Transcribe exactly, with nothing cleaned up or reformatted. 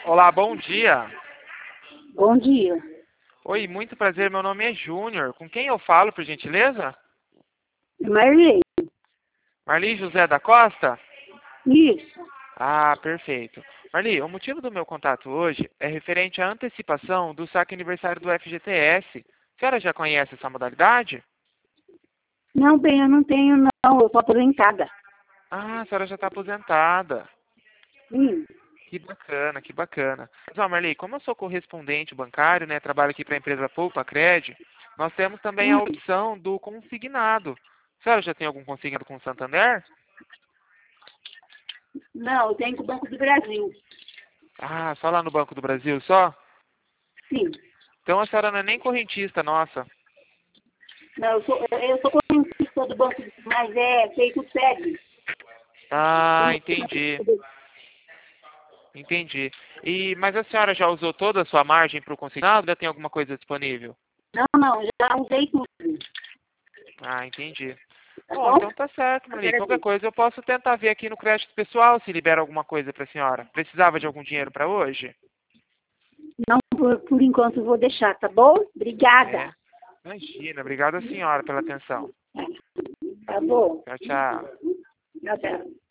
Olá, bom dia. Bom dia. Oi, muito prazer, meu nome é Júnior. Com quem eu falo, por gentileza? Marley. Marli José da Costa? Isso. Ah, perfeito. Marli, o motivo do meu contato hoje é referente à antecipação do saque aniversário do F G T S. A senhora já conhece essa modalidade? Não, bem, eu não tenho, não. Eu sou aposentada. Ah, a senhora já está aposentada. Sim. Que bacana, que bacana. Mas, ó, Marli, como eu sou correspondente bancário, né, trabalho aqui para a empresa Poupa Cred, nós temos também a Hum. opção do consignado. A senhora já tem algum consignado com o Santander? Não, eu tenho com o Banco do Brasil. Ah, só lá no Banco do Brasil, só? Sim. Então a senhora não é nem correntista, nossa. Não, eu sou, eu sou correntista do Banco, mas é feito S E B. Ah, entendi, entendi. E, mas a senhora já usou toda a sua margem para o consignado? Ainda tem alguma coisa disponível? Não, não, já usei tudo. Ah, entendi. Tá Bom, bom? então tá certo, Marli. Qualquer coisa eu posso tentar ver aqui no crédito pessoal se libera alguma coisa para a senhora. Precisava de algum dinheiro para hoje? Não, por, por enquanto eu vou deixar, tá bom? É. Obrigada. Imagina. Obrigado, senhora, pela atenção. Tá bom. Tchau, tchau. Tchau, tchau.